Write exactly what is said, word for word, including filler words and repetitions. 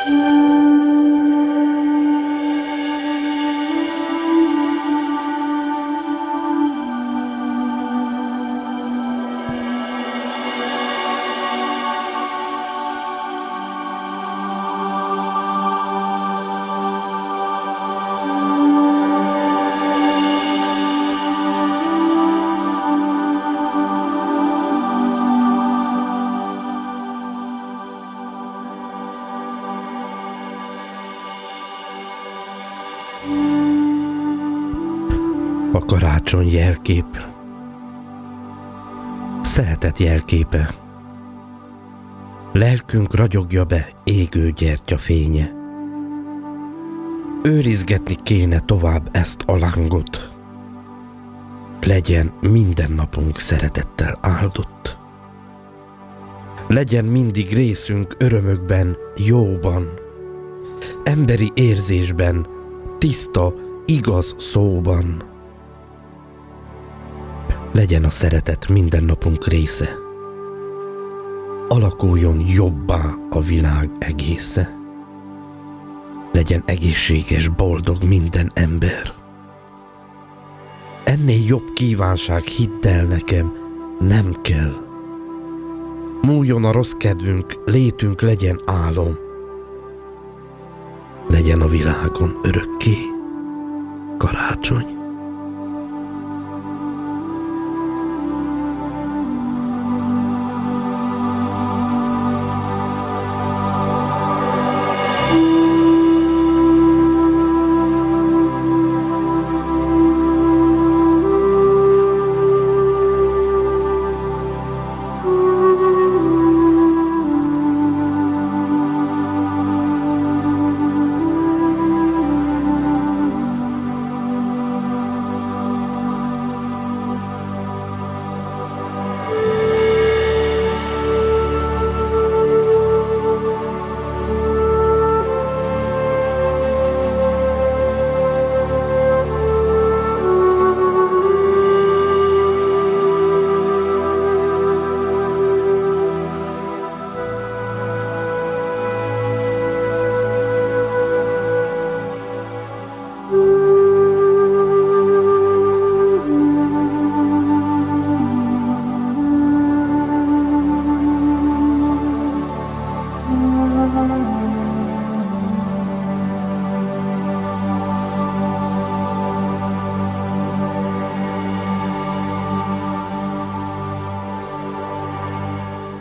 A karácsony jelkép, szeretet jelképe. Lelkünk ragyogja be égő gyertya fénye. Őrizgetni kéne tovább ezt a lángot. Legyen minden napunk szeretettel áldott. Legyen mindig részünk örömökben, jóban, emberi érzésben, tiszta, igaz szóban. Legyen a szeretet minden napunk része. Alakuljon jobbá a világ egésze. Legyen egészséges, boldog minden ember. Ennél jobb kívánság, hidd el nekem, nem kell. Múljon a rossz kedvünk, létünk legyen álom. Legyen a világon örökké karácsony.